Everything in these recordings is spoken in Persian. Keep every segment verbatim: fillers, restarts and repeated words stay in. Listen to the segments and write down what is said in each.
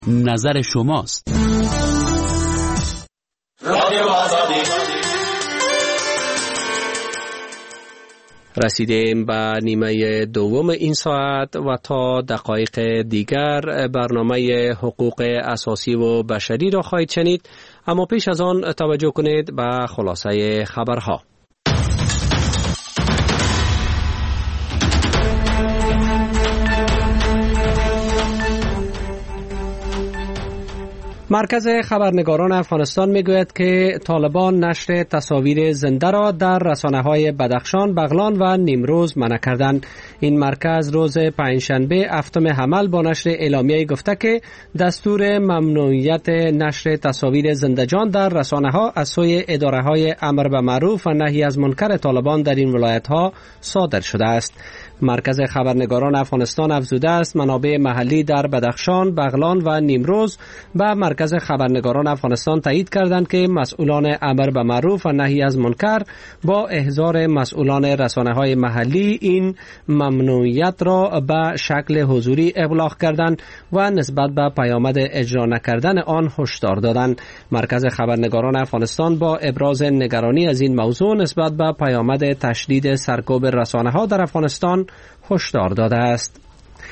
نظر شماست. رادیو آزادی. رسیدیم به نیمه دوم این ساعت و تا دقایق دیگر برنامه حقوق اساسی و بشری را خواهید شنید، اما پیش از آن توجه کنید به خلاصه خبرها. مرکز خبرنگاران افغانستان میگوید که طالبان نشر تصاویر زنده را در رسانه‌های بدخشان، بغلان و نیمروز منع کردند. این مرکز روز پنجشنبه هفتم حمل با نشر اعلامیه گفته که دستور ممنوعیت نشر تصاویر زنده‌جان در رسانه‌ها از سوی اداره‌های امر به معروف و نهی از منکر طالبان در این ولایت‌ها صادر شده است. مرکز خبرنگاران افغانستان افزوده است منابع محلی در بدخشان، بغلان و نیمروز به مرکز خبرنگاران افغانستان تایید کردند که مسئولان امر به معروف و نهی از منکر با احضار مسئولان رسانه‌های محلی این ممنوعیت را به شکل حضوری ابلاغ کردند و نسبت به پیامد اجرا نکردن آن هشدار دادند. مرکز خبرنگاران افغانستان با ابراز نگرانی از این موضوع نسبت به پیامد تشدید سرکوب رسانه‌ها در افغانستان هشدار داده است.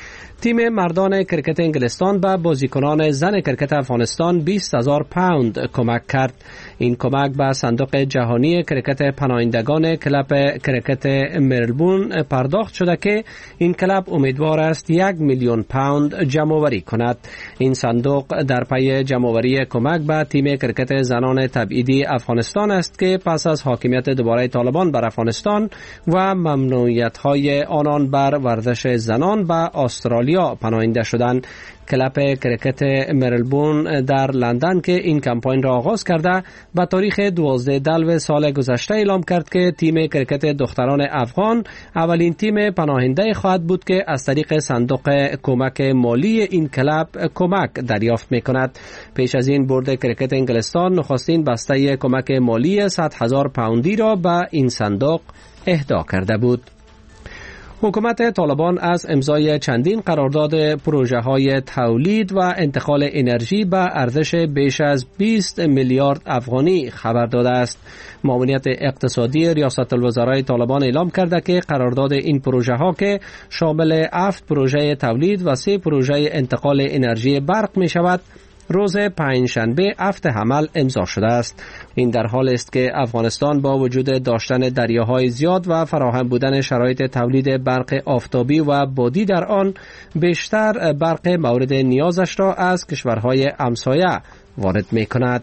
تیم مردان کرکت انگلستان به بازیکنان زن کرکت افغانستان بیست هزار پوند کمک کرد. این کمک به صندوق جهانی کرکت پناهندگان کلب کرکت ملبورن پرداخت شده که این کلب امیدوار است یک میلیون پوند جمع‌آوری کند. این صندوق در پی جمع‌آوری کمک به تیم کرکت زنان تبعیدی افغانستان است که پس از حاکمیت دوباره طالبان بر افغانستان و ممنوعیت‌های آنان بر ورزش زنان به استرالیا پناهنده شدند. کلب کرکت ملبورن در لندن که این کمپاین را آغاز کرده به تاریخ دوازده دلو سال گذشته اعلام کرد که تیم کرکت دختران افغان اولین تیم پناهنده خواهد بود که از طریق صندوق کمک مالی این کلب کمک دریافت می کند. پیش از این بورد کرکت انگلستان نخستین بسته کمک مالی صد هزار پوندی را به این صندوق اهدا کرده بود. حکومت طالبان از امضای چندین قرارداد پروژه های تولید و انتقال انرژی به ارزش بیش از بیست میلیارد افغانی خبر داده است. معاونیت اقتصادی ریاست الوزرای طالبان اعلام کرده که قرارداد این پروژه ها که شامل هفت پروژه تولید و سه پروژه انتقال انرژی برق می شود روز پنجشنبه هفت حمل امضا شده است. این در حال است که افغانستان با وجود داشتن دریاهای زیاد و فراهم بودن شرایط تولید برق آفتابی و بادی در آن بیشتر برق مورد نیازش را از کشورهای همسایه وارد می کند.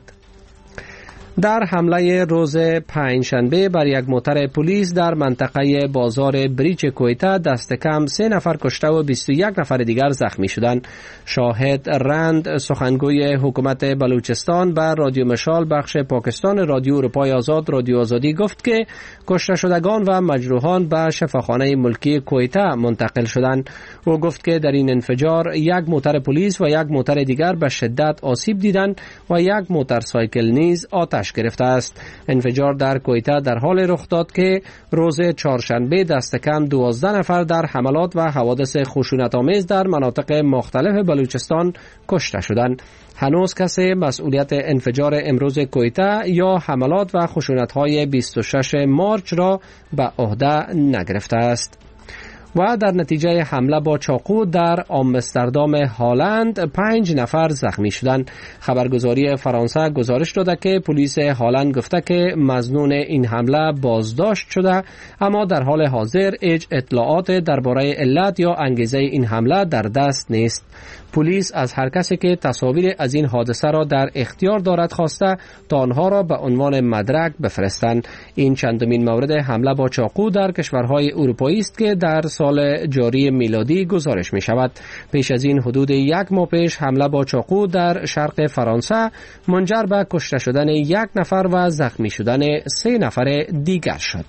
در حمله روز پنجشنبه بر یک موتر پلیس در منطقه بازار بریچ کویتا دست کم سه نفر کشته و بیست و یک نفر دیگر زخمی شدند. شاهد رند سخنگوی حکومت بلوچستان به رادیو مشال بخش پاکستان رادیو اروپای آزاد رادیو آزادی گفت که کشته شدگان و مجروحان به شفاخانه ملکی کویتا منتقل شدند. او گفت که در این انفجار یک موتر پلیس و یک موتر دیگر به شدت آسیب دیدند و یک موتورسایکل نیز آتش گرفته است. انفجار در کویتا در حال رخ داد که روز چهارشنبه دست کم دوازده نفر در حملات و حوادث خشونت‌آمیز در مناطق مختلف بلوچستان کشته شدند. هنوز کسی مسئولیت انفجار امروز کویتا یا حملات و خشونت‌های بیست و ششم مارچ را به عهده نگرفته است. و در نتیجه حمله با چاقو در آمستردام هلند پنج نفر زخمی شدند. خبرگزاری فرانسه گزارش داده که پلیس هلند گفته که مظنون این حمله بازداشت شده، اما در حال حاضر هیچ اطلاعات درباره علت یا انگیزه این حمله در دست نیست. پلیس از هر کسی که تصاویر از این حادثه را در اختیار دارد خواسته تا آنها را به عنوان مدرک بفرستند. این چندمین مورد حمله با چاقو در کشورهای اروپایی است که در سال جاری میلادی گزارش می شود. پیش از این حدود یک ماه پیش حمله با چاقو در شرق فرانسه منجر به کشته شدن یک نفر و زخمی شدن سه نفر دیگر شد.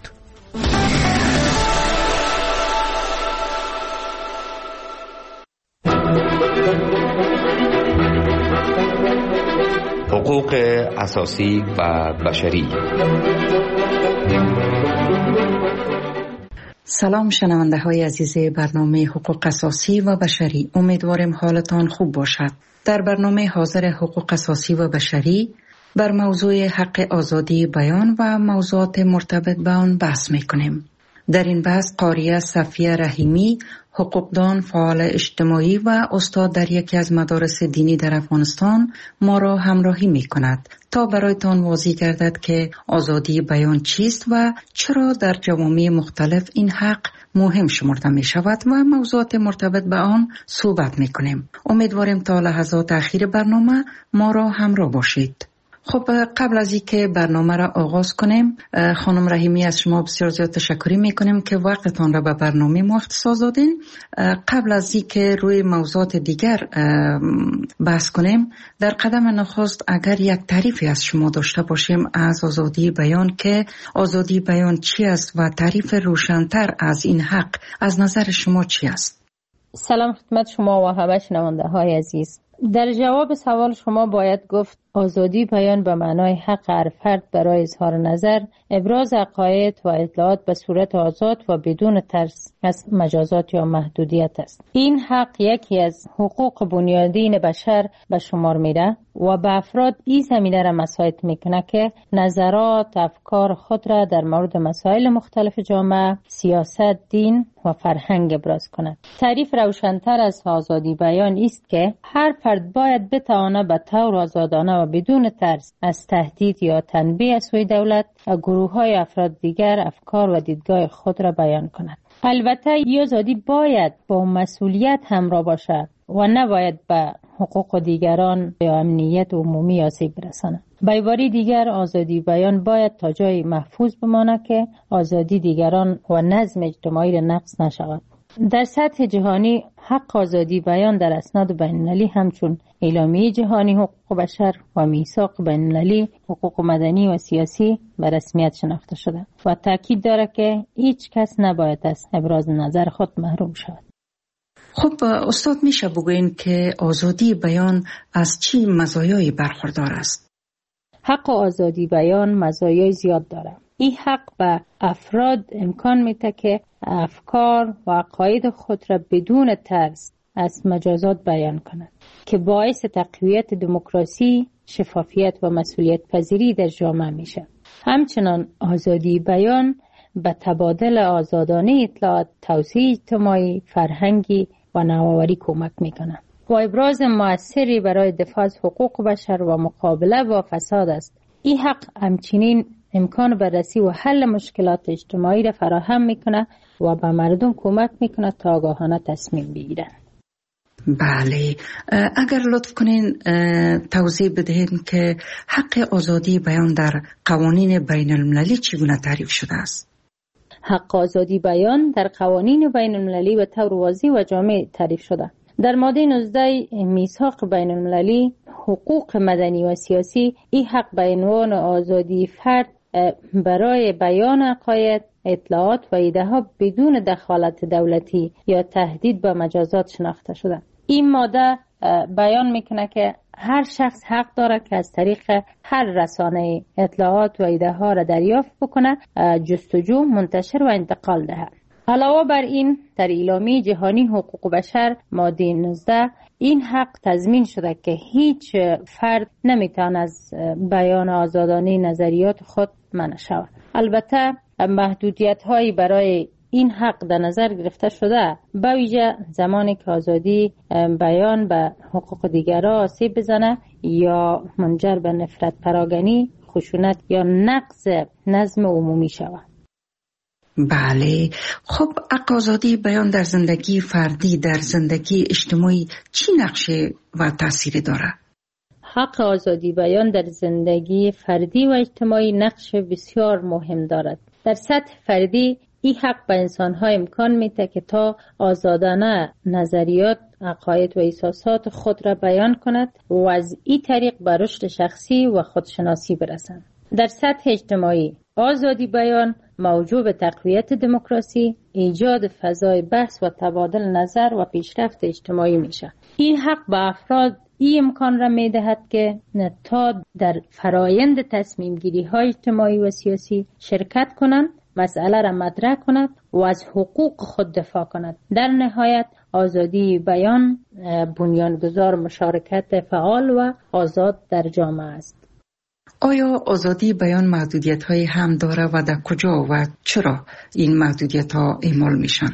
حقوق اساسی و بشری. سلام شنونده های عزیز برنامه حقوق اساسی و بشری، امیدوارم حالتان خوب باشد. در برنامه حاضر حقوق اساسی و بشری بر موضوع حق آزادی بیان و موضوعات مرتبط به آن بحث می‌کنیم. در این بحث قاریه صفیه رحیمی، حقوقدان، فعال اجتماعی و استاد در یکی از مدارس دینی در افغانستان ما را همراهی می‌کند تا برایتان واضح گردد که آزادی بیان چیست و چرا در جوامع مختلف این حق مهم شمرده می شود و موضوعات مرتبط به آن صحبت می کنیم. امیدواریم تا لحظات اخیر برنامه ما را همراه باشید. خب قبل از اینکه برنامه را آغاز کنیم، خانم رحیمی از شما بسیار زیاد تشکر میکنیم که وقتتان را به برنامه ما اختصاص دادین. قبل از اینکه روی موضوعات دیگر بحث کنیم، در قدم نخست اگر یک تعریفی از شما داشته باشیم از آزادی بیان، که آزادی بیان چی است و تعریف روشن‌تر از این حق از نظر شما چی است؟ سلام خدمت شما و همه شنونده های عزیز. در جواب سوال شما باید گفت آزادی بیان به معنای حق هر فرد برای اظهار نظر، ابراز عقاید و اطلاعات به صورت آزاد و بدون ترس از مجازات یا محدودیت است. این حق یکی از حقوق بنیادین بشر به شمار میره و به افراد این زمینه را مساعد میکنه که نظرات، افکار خود را در مورد مسائل مختلف جامعه، سیاست، دین و فرهنگ ابراز کند. تعریف روشن‌تر از آزادی بیان است که هر فرد باید بتواند به طور آزادانه و بدون ترس از تهدید یا تنبیه از سوی دولت و گروه‌های افراد دیگر افکار و دیدگاه خود را بیان کند. البته این آزادی باید با مسئولیت همراه باشد و نباید به حقوق دیگران یا امنیت عمومی آسیب برساند. به عبارت دیگر آزادی بیان باید تا جای محفوظ بماند که آزادی دیگران و نظم اجتماعی را نقض نشود. در سطح جهانی حق آزادی بیان در اسناد بین‌المللی همچون اعلامیه جهانی حقوق بشر و میثاق بین‌المللی حقوق مدنی و سیاسی به رسمیت شناخته شده و تاکید دارد که هیچ کس نباید از ابراز نظر خود محروم شود. خب استاد میشه بگوین که آزادی بیان از چی مزایایی برخوردار است؟ حق آزادی بیان مزایای زیاد دارد. این حق به افراد امکان میده که افکار و عقاید خود را بدون ترس از مجازات بیان کنند که باعث تقویت دموکراسی، شفافیت و مسئولیت پذیری در جامعه میشه. همچنان آزادی بیان به تبادل آزادانه اطلاعات، توسعه اجتماعی، فرهنگی و نوآوری کمک میکنه و ابراز موثری برای دفاع از حقوق بشر و مقابله با فساد است. این حق همچنین امکان بررسی و حل مشکلات اجتماعی را فراهم میکنه و به مردم کمک میکنه تا آگاهانه تصمیم بگیرن. بله، اگر لطف کنین توضیح بدهید که حق آزادی بیان در قوانین بین المللی چگونه تعریف شده است؟ حق آزادی بیان در قوانین بین المللی به طور واضح و جامع تعریف شده. در ماده نوزده میثاق بین المللی حقوق مدنی و سیاسی این حق به عنوان آزادی فرد برای بیان عقاید، اطلاعات و ایده ها بدون دخالت دولتی یا تهدید به مجازات شناخته شده. این ماده بیان میکنه که هر شخص حق داره که از طریق هر رسانه اطلاعات و ایده ها را دریافت بکنه، جستجو، منتشر و انتقال دهد. علاوه بر این در اعلامیه جهانی حقوق بشر ماده نوزده این حق تضمین شده که هیچ فرد نمیتونه از بیان آزادانه نظریات خود منع شود. البته محدودیت هایی برای این حق در نظر گرفته شده، به ویژه زمانی که آزادی بیان به حقوق دیگران آسیب بزنه یا منجر به نفرت، پراگنی، خشونت یا نقض نظم عمومی شود. بله، خب حق آزادی بیان در زندگی فردی، در زندگی اجتماعی چی نقشه و تأثیری داره؟ حق آزادی بیان در زندگی فردی و اجتماعی نقش بسیار مهم دارد. در سطح فردی این حق به انسان‌ها امکان میده که تا آزادانه نظریات، عقاید و احساسات خود را بیان کند و از این طریق به رشد شخصی و خودشناسی برسند. در سطح اجتماعی آزادی بیان موجب به تقویت دموکراسی، ایجاد فضای بحث و تبادل نظر و پیشرفت اجتماعی میشه. این حق به افراد این امکان را میدهد که تا در فرایند تصمیم گیری های اجتماعی و سیاسی شرکت کنند، مسئله را مطرح کند و از حقوق خود دفاع کند. در نهایت آزادی بیان بنیانگذار مشارکت فعال و آزاد در جامعه است. آیا آزادی بیان محدودیت های هم داره و در کجا و چرا این محدودیت ها اعمال میشن؟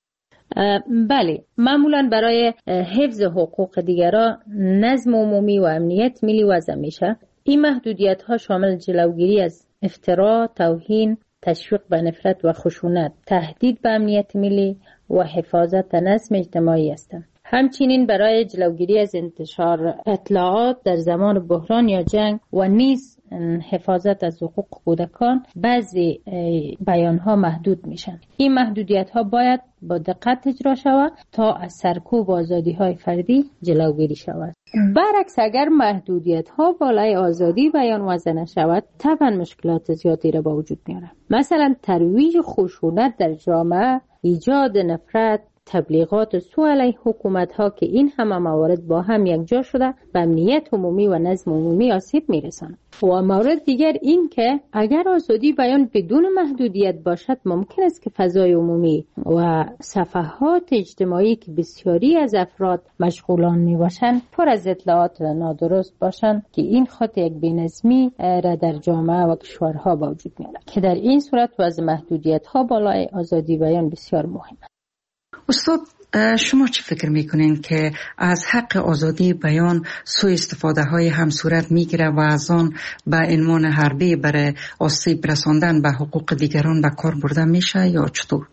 بله، معمولا برای حفظ حقوق دیگران، نظم عمومی و امنیت ملی وضع میشه. این محدودیت ها شامل جلوگیری از افترا، توهین، تشویق به نفرت و خشونت، تهدید به امنیت ملی و حفاظت نظم اجتماعی هستند. همچنین برای جلوگیری از انتشار اطلاعات در زمان بحران یا جنگ و نیز حفاظت از حقوق کودکان بعضی بیان ها محدود میشن. این محدودیت ها باید با دقت اجرا شود تا از سرکوب آزادی های فردی جلوگیری شود. برعکس اگر محدودیت ها بالای آزادی بیان وضع نشود، طبعا مشکلات زیادی را با وجود میاره. مثلا ترویج خشونت در جامعه، ایجاد نفرت، تبلیغات سو علیه حکومت ها که این همه موارد با هم یکجا شده به امنیت عمومی و نظم عمومی آسیب میرسند. و مورد دیگر این که اگر آزادی بیان بدون محدودیت باشد، ممکن است که فضای عمومی و صفحات اجتماعی که بسیاری از افراد مشغولان می باشند پر از اطلاعات نادرست باشند که این خط یک بی‌نظمی را در جامعه و کشورها با وجود میاره که در این صورت وضع محدودیت ها بالای آزادی بیان بسیار مهم است. استاد، شما چه فکر میکنین که از حق آزادی بیان سوء استفاده های هم صورت میگیره و از آن به عنوان حربه برای آسیب رساندن به حقوق دیگران به کار برده میشه یا چطور؟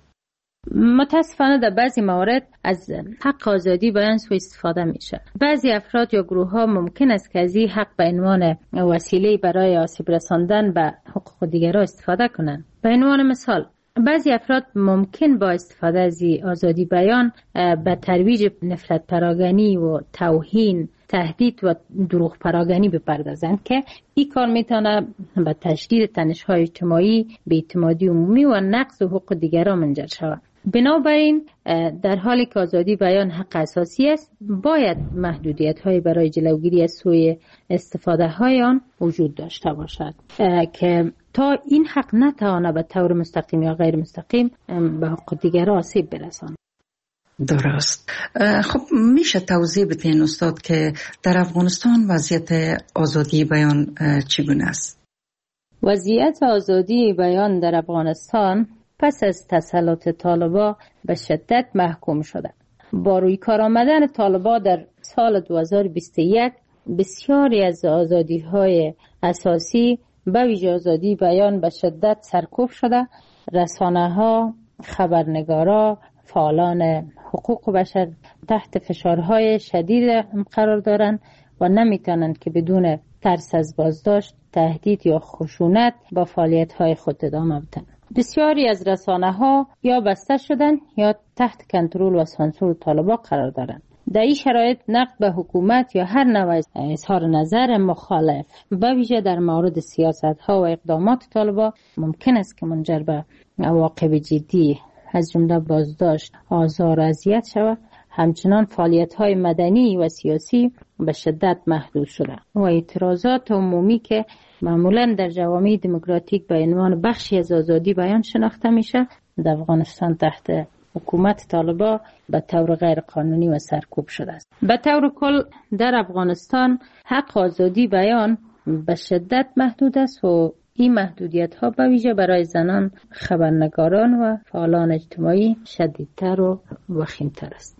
متاسفانه در بعضی موارد از حق آزادی بیان سوء استفاده میشه. بعضی افراد یا گروه ها ممکن است که از این حق به عنوان وسیله برای آسیب رساندن به حقوق دیگران استفاده کنند. به عنوان مثال، بعضی افراد ممکن با استفاده از آزادی بیان به ترویج نفرت پراگنی و توهین، تهدید و دروغ پراگنی بپردازند که این کار میتونه به تشدید تنش‌های اجتماعی، بی‌اعتمادی عمومی و نقض حقوق دیگران منجر شود. بنابراین در حالی که آزادی بیان حق اساسی است، باید محدودیت‌های برای جلوگیری از سوء استفاده های آن وجود داشته باشد که تا این حق نتوانه به طور مستقیم یا غیر مستقیم به حقوق دیگران آسیب برساند. درست. خب میشه توضیح بدین استاد که در افغانستان وضعیت آزادی بیان چگونه است؟ وضعیت آزادی بیان در افغانستان پس از تسلط طالبان به شدت محکوم شده. با روی کار آمدن طالبان در سال دو هزار و بیست و یک بسیاری از آزادی‌های اساسی به ویژه آزادی بیان به شدت سرکوب شده. رسانه‌ها، خبرنگارا، فعالان حقوق بشر تحت فشارهای شدید قرار دارند و نمیتونند که بدون ترس از بازداشت، تهدید یا خشونت با فعالیت‌های خود ادامه بدن. بسیاری از رسانه‌ها یا بسته شدن یا تحت کنترل و سانسور طالبان قرار دارند. در این شرایط نقد به حکومت یا هر نوع اظهار نظر مخالف به ویژه در مورد سیاست‌ها و اقدامات طالبان ممکن است که منجر به عواقب جدی از جمله بازداشت، آزار و اذیت شود. همچنان فعالیت‌های مدنی و سیاسی به شدت محدود شده و اعتراضات عمومی که معمولاً در جوامع دموکراتیک به عنوان بخشی از آزادی بیان شناخته میشه، در افغانستان تحت حکومت طالبان به طور غیر قانونی و سرکوب شده است. به طور کل در افغانستان حق آزادی بیان به شدت محدود است و این محدودیت ها به ویژه برای زنان، خبرنگاران و فعالان اجتماعی شدیدتر و وخیمتر است.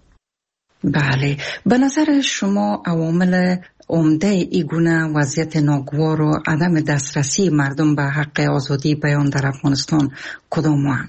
بله، به نظر شما عوامل عمده ای گونه وضعیت ناگوار و عدم دسترسی مردم به حق آزادی بیان در افغانستان کدام هستند؟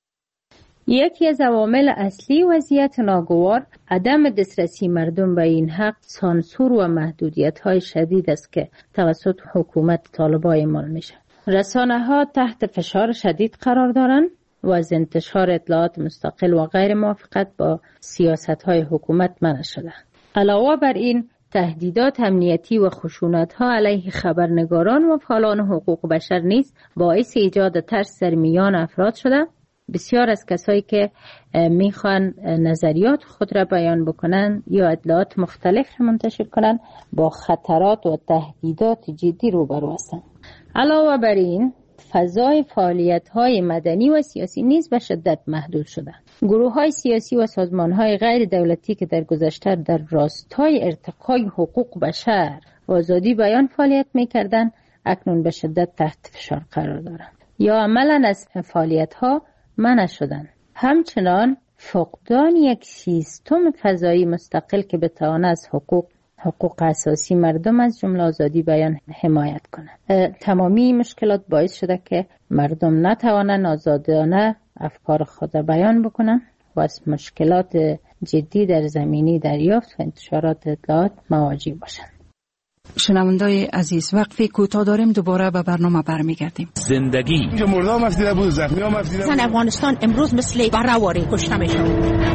یکی از عوامل اصلی وضعیت ناگوار عدم دسترسی مردم به این حق سانسور و محدودیت‌های شدید است که توسط حکومت طالبان اعمال میشه. رسانه‌ها تحت فشار شدید قرار دارند و از انتشار اطلاعات مستقل و غیر موافقت با سیاست‌های حکومت منع شده. علاوه بر این تهدیدات امنیتی و خشونت‌ها علیه خبرنگاران و فعالان حقوق بشر نیز باعث ایجاد ترس در میان افراد شده. بسیار از کسایی که میخوان نظریات خود را بیان بکنن یا اطلاعات مختلف را منتشر کنن با خطرات و تهدیدات جدی روبرو هستند. علاوه بر این فضای فعالیت‌های مدنی و سیاسی نیز به شدت محدود شده. گروه های سیاسی و سازمان های غیر دولتی که در گذشته در راستای ارتقای حقوق بشر و آزادی بیان فعالیت میکردن اکنون به شدت تحت فشار قرار دارند یا عملا از فعالیت ها منع شدند. همچنان فقدان یک سیستم فضایی مستقل که بتواند از حقوق حقوق اساسی مردم از جمله آزادی بیان حمایت کنند. تمامی مشکلات باعث شده که مردم نتوانند آزادانه افکار خود بیان بکنند و از مشکلات جدی در زمینه دریافت و انتشارات اطلاعات مواجه باشند. شنوندای عزیز، وقفی کوتاه داریم، دوباره به برنامه برمیگردیم. زندگی اینجا مردم مفدیده بود، زخمی ها مفدیده بود. افغانستان امروز مثل برهواری کشته میشن.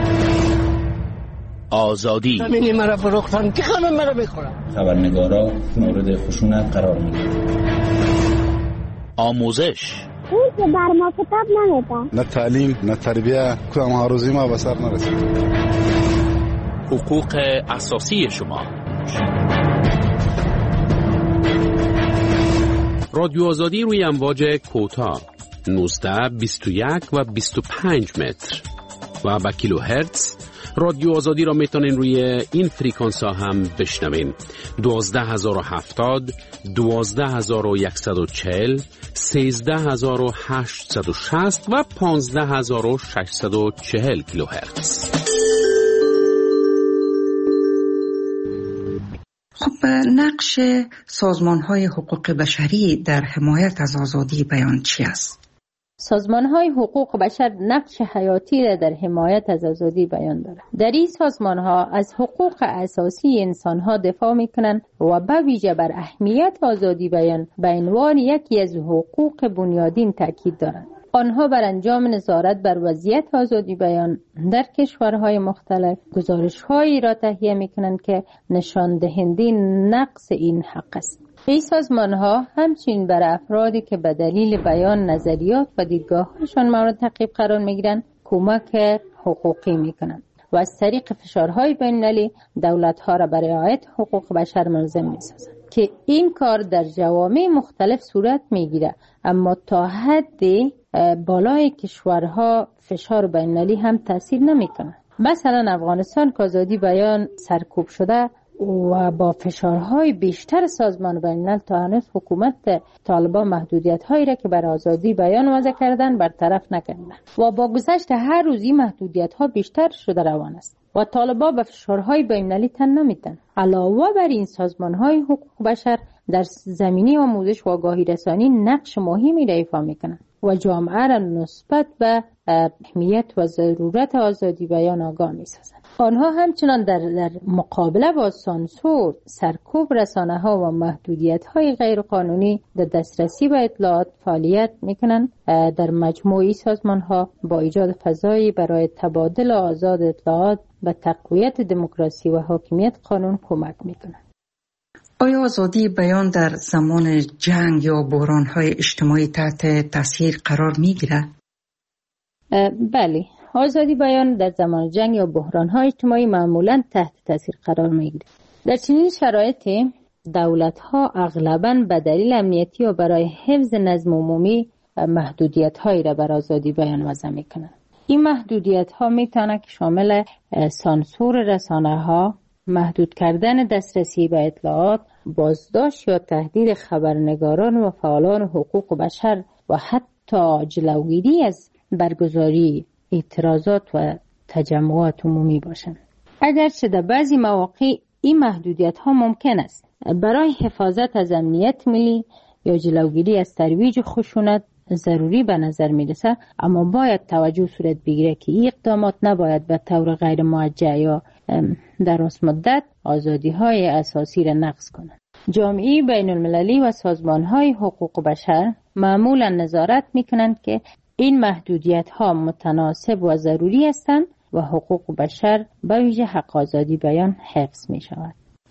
آزادی همینی مرا فروختن که خانم مرا بخورم. خبرنگارا مورد خشونت قرار میگیرن. آموزش اون که بر ما کتاب نمیده. نه تعلیم نه تربیه، کدام ها روزی ما به سر نرسید. حقوق اساسی شما. رادیو آزادی روی امواج کوتاه نوزده، بیست و یک و بیست و پنج متر و با کیلو هرتز. رادیو آزادی را میتونین روی این فریکانس ها هم بشنوین: دوازده هزار و هفتاد، دوازده هزار و صد و چهل، سیزده هزار و هشتصد و شصت و پانزده هزار و ششصد و چهل کیلو هرتز. خب نقش سازمان‌های حقوق بشری در حمایت از آزادی بیان چی است؟ سازمان‌های حقوق بشر نقش حیاتی را در حمایت از آزادی بیان دارند. در این سازمان‌ها از حقوق اساسی انسان‌ها دفاع می‌کنند و به ویژه بر اهمیت آزادی بیان به عنوان یکی از حقوق بنیادین تاکید دارند. آنها بر انجام نظارت بر وضعیت آزادی بیان در کشورهای مختلف گزارش‌هایی را تهیه می‌کنند که نشان دهنده نقص این حق است. این سازمان‌ها همچنین بر افرادی که به دلیل بیان نظریات و دیدگاه‌هایشان مورد تعقیب قرار می‌گیرند کمک حقوقی می‌کنند و از طریق فشارهای بین‌المللی دولت‌ها را برای رعایت حقوق بشر ملزم می‌سازند که این کار در جوامع مختلف صورت می‌گیرد، اما تا حدی بالای کشورها فشار بین‌المللی هم تاثیر نمی‌کند. مثلا افغانستان که آزادی بیان سرکوب شده و با فشارهای بیشتر سازمان بین‌الملل تا هنوز حکومت طالبان محدودیت‌هایی را که بر آزادی بیان وضع کردن برطرف نکردند و با گذشت هر روزی محدودیت‌ها بیشتر شده روان است و طالبان به فشارهای بین‌المللی تن نمی‌دهند. علاوه بر این سازمان‌های حقوق بشر در زمینه آموزش و آگاهی رسانی نقش مهمی را ایفا می‌کنند و جامعه را نسبت به اهمیت و ضرورت آزادی بیان آگاه می‌سازند. آنها همچنان در, در مقابله با سانسور، سرکوب رسانه‌ها و محدودیت‌های غیرقانونی در دسترسی به اطلاعات فعالیت می‌کنند. در مجموعی سازمان‌ها با ایجاد فضایی برای تبادل آزاد اطلاعات به تقویت دموکراسی و حاکمیت قانون کمک می‌کنند. آیا آزادی بیان در زمان جنگ یا بحران‌های اجتماعی تحت تاثیر قرار می‌گیرد؟ بله، آزادی بیان در زمان جنگ یا بحران‌های اجتماعی معمولاً تحت تاثیر قرار می‌گیرد. در چنین شرایطی دولت‌ها اغلباً به دلیل امنیتی و برای حفظ نظم عمومی محدودیت‌هایی را بر آزادی بیان وضع می‌کنند. این محدودیت‌ها می‌تواند که شامل سانسور رسانه‌ها، محدود کردن دسترسی به اطلاعات، بازداشت یا تهدید خبرنگاران و فعالان حقوق بشر و حتی جلوگیری از برگزاری اعتراضات و تجمعات عمومی باشند. اگرچه در بعضی مواقع این محدودیت ها ممکن است برای حفاظت از امنیت ملی یا جلوگیری از ترویج خشونت ضروری به نظر می رسد، اما باید توجه صورت بگیره که این اقدامات نباید به طور غیر موجه یا در راست مدت آزادی های اساسی را نقض کنند. جامعه بین المللی و سازمان های حقوق بشر معمولا نظارت می کنند که این محدودیت ها متناسب و ضروری هستند و حقوق بشر به ویژه حق آزادی بیان حفظ می شود.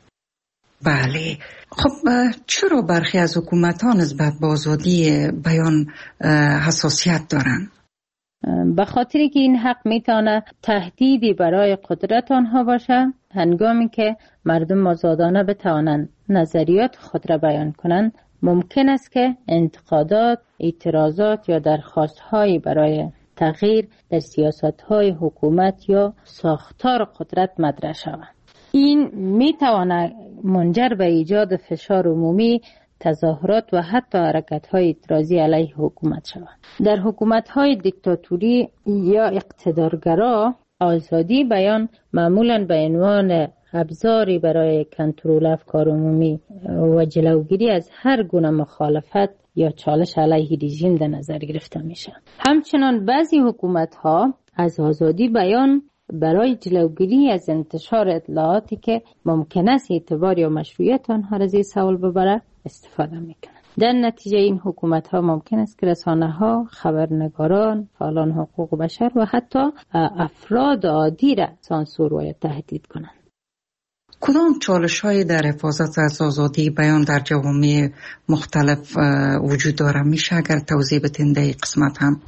بله، خب چرا برخی از حکومت ها نسبت به آزادی بیان حساسیت دارند؟ به خاطر که این حق میتونه تهدیدی برای قدرت آنها باشه، هنگامی که مردم آزادانه بتوانند نظریات خود را بیان کنند، ممکن است که انتقادات، اعتراضات یا درخواست‌هایی برای تغییر در سیاست‌های حکومت یا ساختار قدرت مطرح شود. این می‌تواند منجر به ایجاد فشار عمومی، تظاهرات و حتی حرکت‌های اعتراضی علیه حکومت شود. در حکومت‌های دیکتاتوری یا اقتدارگرا آزادی بیان معمولاً به عنوان ابزاری برای کنترل افکار عمومی و جلوگیری از هر گونه مخالفت یا چالش علیه رژیم در نظر گرفته میشه. همچنان بعضی حکومت‌ها از آزادی بیان برای جلوگیری از انتشار اطلاعاتی که ممکن است اعتبار یا مشروعیت آنها را زیر سوال ببره استفاده میکنند. در نتیجه این حکومت‌ها ممکن است که رسانه‌ها، خبرنگاران، فعالان حقوق بشر و حتی افراد عادی را سانسور و تهدید کنند. کدام چالش‌های در حفاظت از آزادی بیان در جوامع مختلف وجود داره؟ میشه اگر توضیح بدین در این قسمت هم؟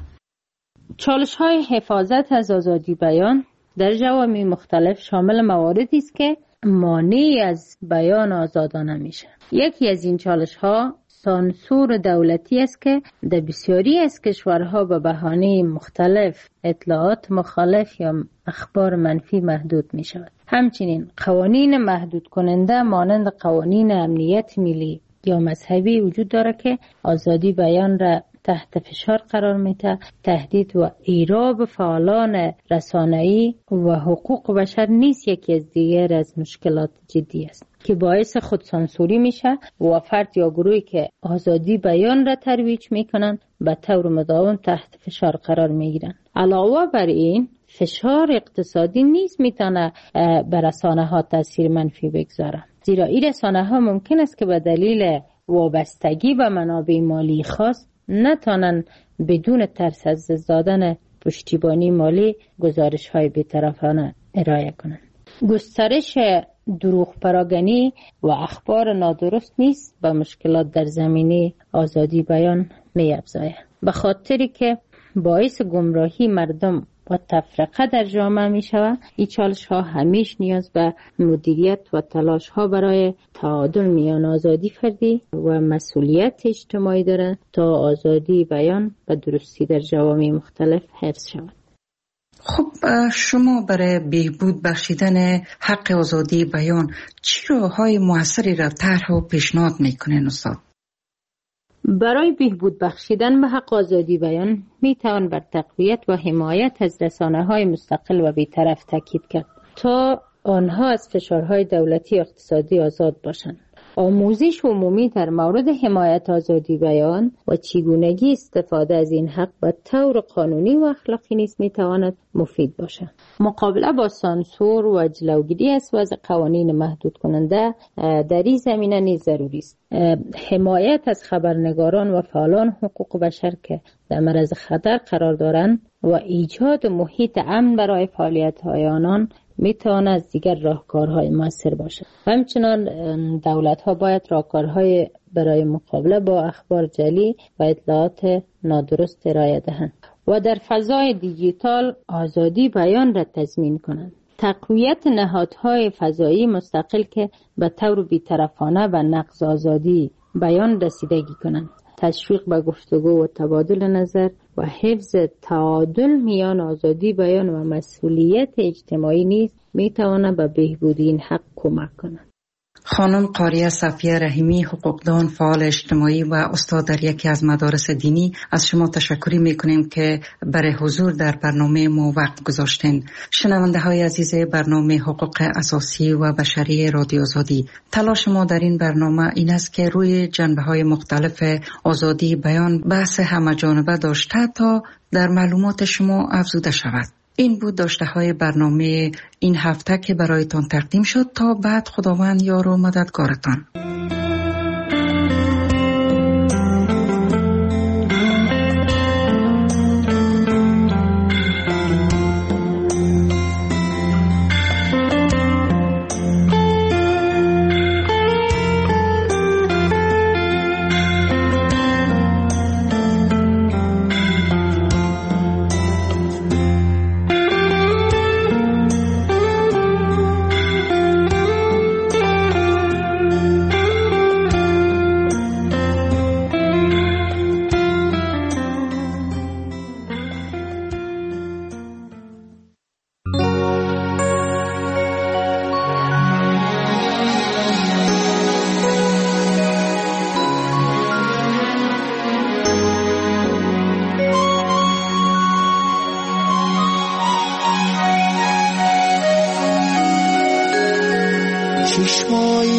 چالش‌های حفاظت از آزادی بیان در جوامع مختلف شامل مواردی است که مانع از بیان آزادانه میشه. یکی از این چالش‌ها سانسور دولتی است که در بسیاری از کشورها به بهانه مختلف اطلاعات مخالف یا اخبار منفی محدود می شود. همچنین قوانین محدود کننده مانند قوانین امنیت ملی یا مذهبی وجود داره که آزادی بیان را تحت فشار قرار میده. تهدید و ایراب فعالان رسانه‌ای و حقوق بشر نیز یکی از دیگر از مشکلات جدی است که باعث خودسانسوری میشه و فرد یا گروهی که آزادی بیان را ترویج میکنن به طور مداوم تحت فشار قرار میگیرن. علاوه بر این فشار اقتصادی نیز میتونه بر رسانه ها تاثیر منفی بگذاره، زیرا این رسانه ها ممکن است که به دلیل وابستگی به منابع مالی خاص نتانن بدون ترس از دادن پشتیبانی مالی گزارش های بی‌طرفانه ارائه کنند. گسترش دروغ پراگنی و اخبار نادرست نیست به مشکلات در زمینه آزادی بیان می افزاید، به خاطری که باعث گمراهی مردم و تفرقه در جامعه می شود. این چالش ها همیش نیاز به مدیریت و تلاش ها برای تعادل میان آزادی فردی و مسئولیت اجتماعی دارد تا آزادی بیان و درستی در جوامع مختلف حفظ شود. خب شما برای بهبود بخشیدن حق آزادی بیان چه راه‌های موثری را طرح و پیشنهاد میکنین استاد؟ برای بهبود بخشیدن به حق آزادی بیان می توان بر تقویت و حمایت از رسانه‌های مستقل و بی‌طرف تاکید کرد تا آنها از فشارهای دولتی و اقتصادی آزاد باشند. آموزش عمومی در مورد حمایت آزادی بیان و چگونگی استفاده از این حق به طور قانونی و اخلاقی نیز می تواند مفید باشد. مقابله با سانسور و جلوگیری از وضع قوانین محدود کننده در این زمینه نیز ضروری است. حمایت از خبرنگاران و فعالان حقوق بشر که در معرض خطر قرار دارند و ایجاد محیط امن برای فعالیت‌های آنان می تواند از دیگر راهکارهای موثر باشد. همچنان دولت‌ها باید راهکارهای برای مقابله با اخبار جعلی و اطلاعات نادرست ارائه دهند و در فضای دیجیتال آزادی بیان را تضمین کنند. تقویت نهادهای فضایی مستقل که به طور بی‌طرفانه و نقض آزادی بیان رسیدگی کنند. تشویق به گفتگو و تبادل نظر و حفظ تعادل میان آزادی بیان و مسئولیت اجتماعی نیز میتواند به بهبود این حق کمک کند. خانم قاریه صفیه رحیمی، حقوقدان، فعال اجتماعی و استاد در یکی از مدارس دینی، از شما تشکر میکنیم که برای حضور در برنامه ما وقت گذاشتین. شنونده های عزیز برنامه حقوق اساسی و بشری رادیو آزادی، تلاش ما در این برنامه این است که روی جنبه های مختلف آزادی بیان بحث همه جانبه داشته تا در معلومات شما افزوده شود. این بود داشته های برنامه این هفته که برایتان تقدیم شد. تا بعد خداوند یار و مددگارتان.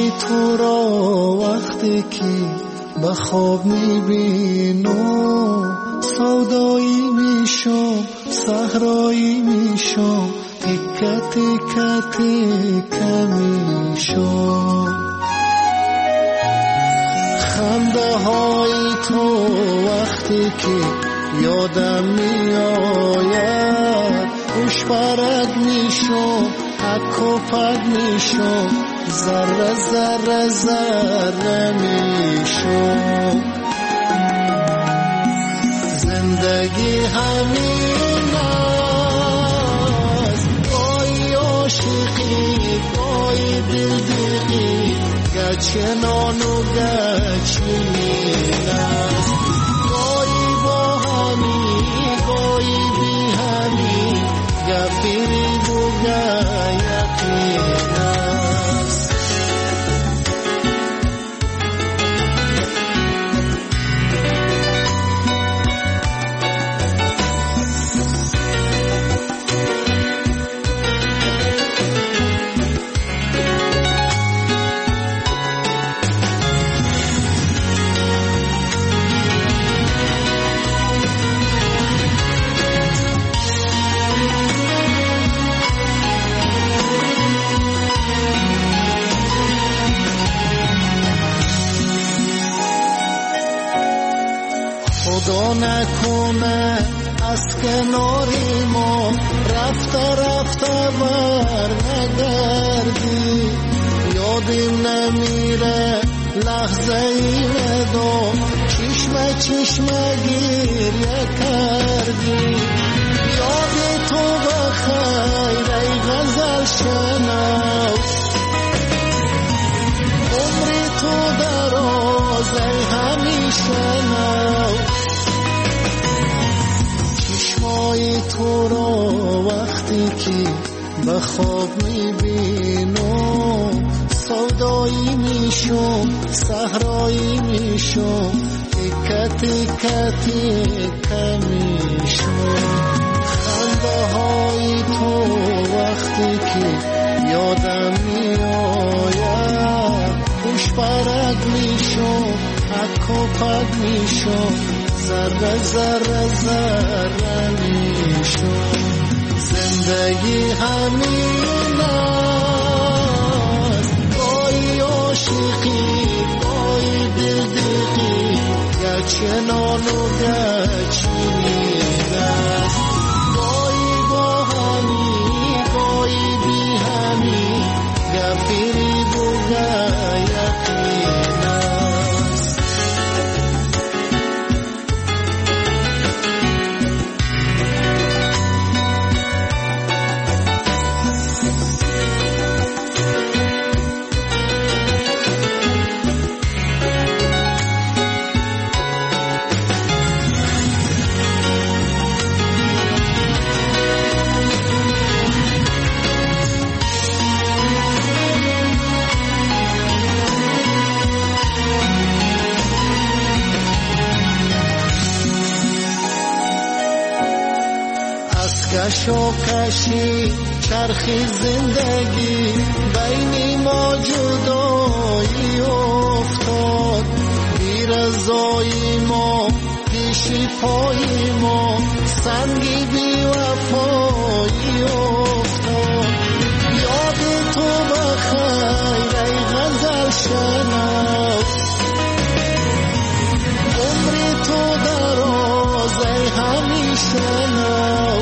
تو را وقتی که به خواب میبینم سودایی میشم صحرایی میشم تکه تکه تکه میشم خنده های تو وقتی که یادم میآید خوش برگ میشم حک و پک میشم ذره ذره ذره میشم زندگی همین است گاهی عاشقی گاهی دلدقی گچه نان و گچین است گاهی با همی گاهی بی همی گفیری و گیقین است خدا نکنه از کناری ما رفته رفته بر نگردی یادم نمیره لحظه ای ندو چشمه چشمه گریه کردی یاد تو بخیر ای غزل شنو عمری تو دراز ای همیشه نو چشمای تو را وقتی که به خواب میبینم سودایی میشم صحرایی میشم تکه تکه تکه میشم خنده های تو وقتی که یادم میآید خوش برگ میشم حک و پک میشم ذره ذره ذره میشم زندگی همین است گاهی عاشقی گاهی دلدقی گچه نان و گچین است گاهی با همی گاهی بی همی گفیری و گیقین است کشو کشی چرخی زندگی بین ما جدایی افتاد بی رضایی ما پیشی پایی ما سنگی بی وفایی افتاد یاد تو بخیر ای غزل شنو عمری تو دراز ای همیشه نو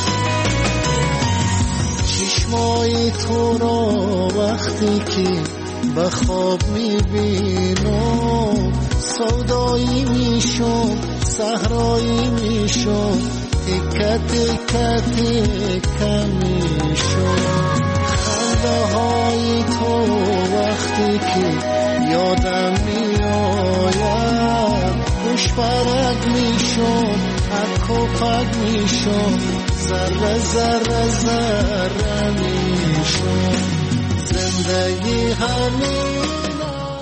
چشمای تو را وقتی که به خواب میبینم سودایی میشم صحرایی میشم تکه تکه تکه میشم خنده های تو وقتی که یادم میآید خوش برگ میشم حک و پک میشم ذره ذره ذره میشم زندگی همین